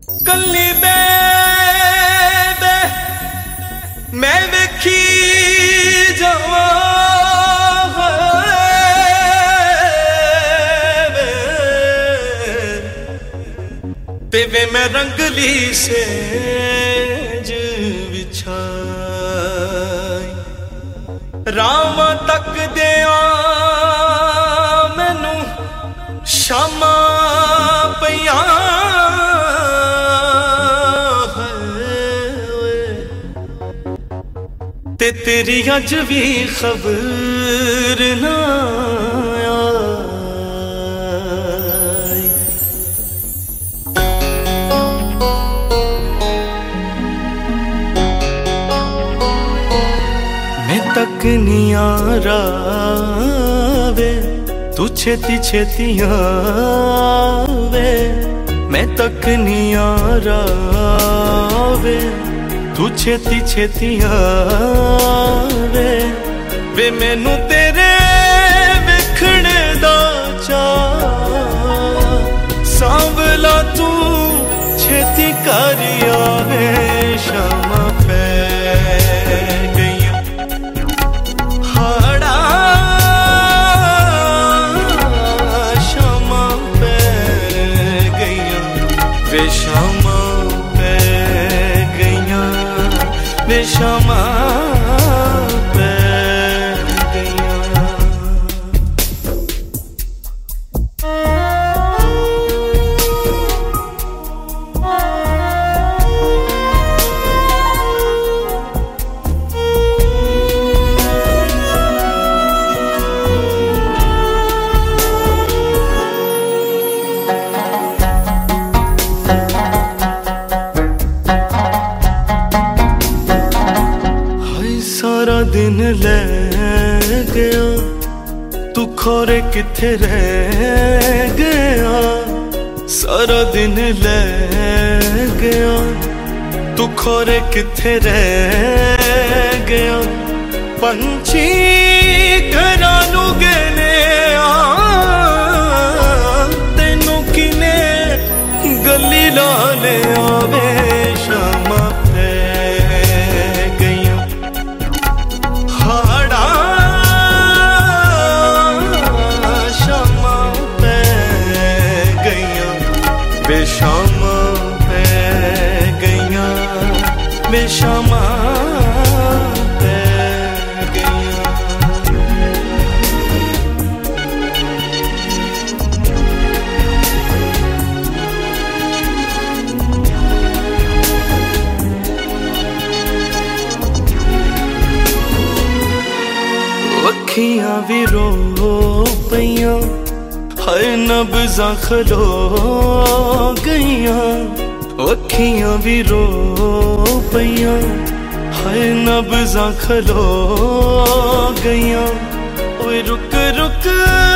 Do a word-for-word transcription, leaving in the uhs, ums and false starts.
कल्ली बे बे मैं वेखी जावा तेवे मैं रंगली सेज बिछाई राम तक दिया मैनू शामा पिया ते तेरी अज भी खबर ना आई। मैं तक नहीं आ रहा तू छेती छेती आवे, मैं तक नहीं आ रहा तू छेती छेती आवे वे मैनू तेरे वेखणे दा चाऽ सांवला तू छेती कर आवे। शामा पै गईयां हाड़ा शामा पै गईयां वे शामा पै गईयां वे शामा पै गईयां। सारा दिन ले गया तू खोरे किथे रह गया, सारा दिन ले गया तू खोरे किथे रह गया। पंछी घरां नू गले आ तेनू किने गली ला ले आवे। शामा वे शामा पै गईयां वे शामा पै गईयां। अखियां भी रो पईयां हाय नब्ज़ां खलो गईयां, अखियां भी रो पईयां हाय नब्ज़ां खलो गईयां। ओए रुक रुक